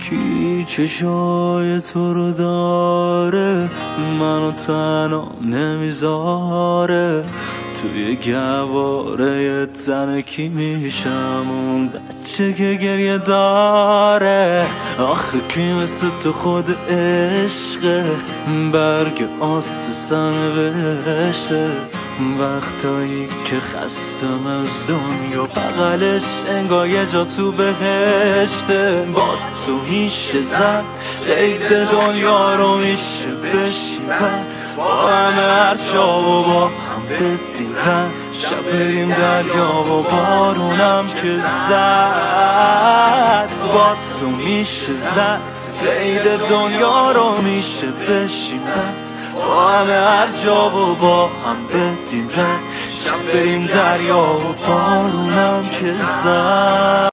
کی چشای تو رو داره، منو تنها نمیذاره. توی گواره تنه کی میشم، اون بچه که گریه داره. آخه کی مثل تو خود عشقه، برگ آستان بهشته. وقتایی که خستم از دنیا، بغلش انگار یه جا تو بهشته. با تو میشه زد قید دنیا رو، میشه بشیم بد با همه هر جا و با هم بدیم رد. شب بریم دریا و بارونم که زد. با تو میشه زد قید دنیا رو، میشه بشیم بد با همه هر جا و با هم بدیم رد. شب بریم دریا و بارونم که زد.